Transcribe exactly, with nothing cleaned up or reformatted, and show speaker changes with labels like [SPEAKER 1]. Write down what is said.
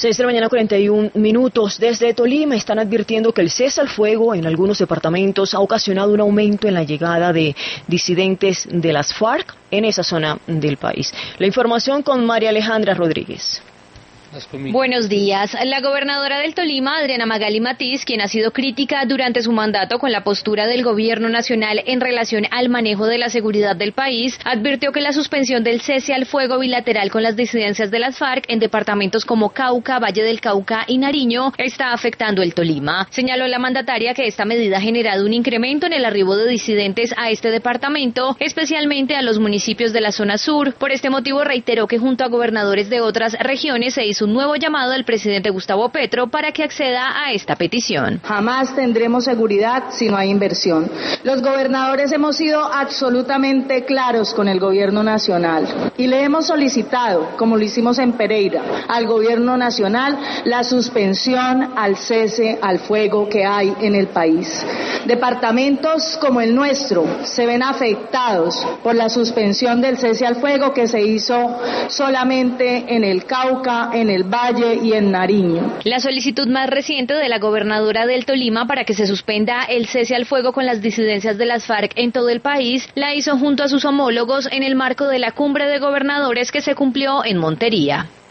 [SPEAKER 1] seis de la mañana, cuarenta y un minutos. Desde Tolima están advirtiendo que el cese al fuego en algunos departamentos ha ocasionado un aumento en la llegada de disidentes de las FARC en esa zona del país. La información con María Alejandra Rodríguez.
[SPEAKER 2] Buenos días. La gobernadora del Tolima, Adriana Magali Matiz, quien ha sido crítica durante su mandato con la postura del gobierno nacional en relación al manejo de la seguridad del país, advirtió que la suspensión del cese al fuego bilateral con las disidencias de las FARC en departamentos como Cauca, Valle del Cauca y Nariño está afectando el Tolima. Señaló la mandataria que esta medida ha generado un incremento en el arribo de disidentes a este departamento, especialmente a los municipios de la zona sur. Por este motivo reiteró que junto a gobernadores de otras regiones se hizo un nuevo llamado al presidente Gustavo Petro para que acceda a esta petición.
[SPEAKER 3] Jamás tendremos seguridad si no hay inversión. Los gobernadores hemos sido absolutamente claros con el gobierno nacional y le hemos solicitado, como lo hicimos en Pereira, al gobierno nacional la suspensión al cese al fuego que hay en el país. Departamentos como el nuestro se ven afectados por la suspensión del cese al fuego que se hizo solamente en el Cauca, en el Valle y en Nariño.
[SPEAKER 2] La solicitud más reciente de la gobernadora del Tolima para que se suspenda el cese al fuego con las disidencias de las FARC en todo el país la hizo junto a sus homólogos en el marco de la cumbre de gobernadores que se cumplió en Montería.